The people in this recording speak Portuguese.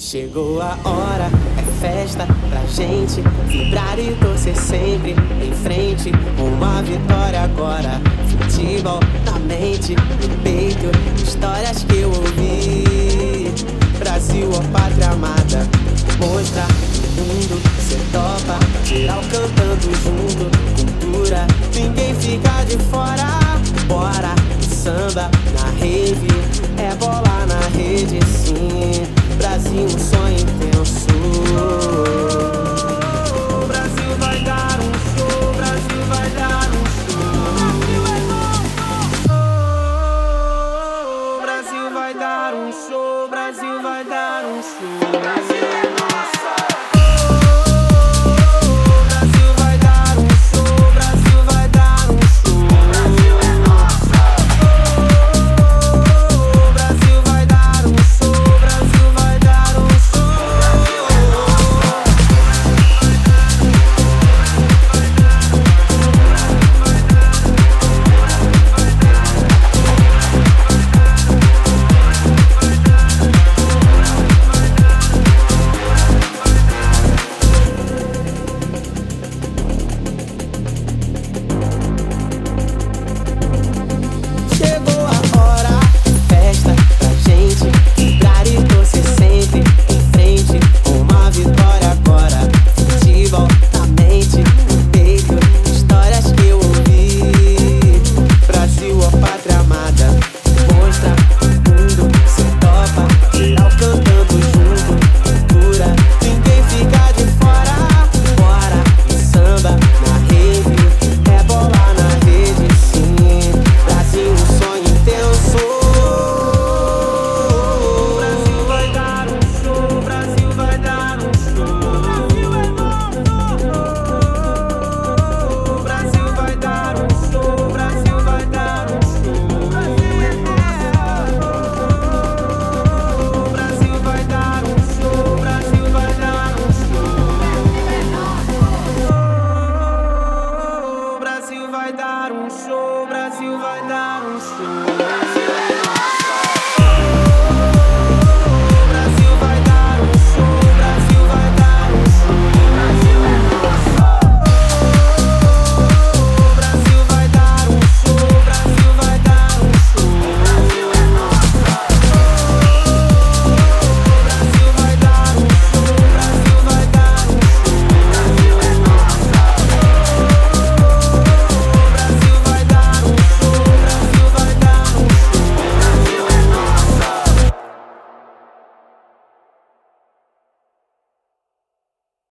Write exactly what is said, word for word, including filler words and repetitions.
Chegou a hora, é festa pra gente vibrar e torcer sempre em frente. Uma vitória agora, futebol na mente, no peito, histórias que eu ouvi. Brasil, ó pátria amada, mostra pro mundo, cê topa, geral cantando junto, cultura, ninguém fica de fora. Bora, samba na rave, é bola na rede sim. Brasil, um sonho intenso. O Brasil vai dar um show, o Brasil vai dar um show. O Brasil vai dar um show, o Brasil vai dar um show.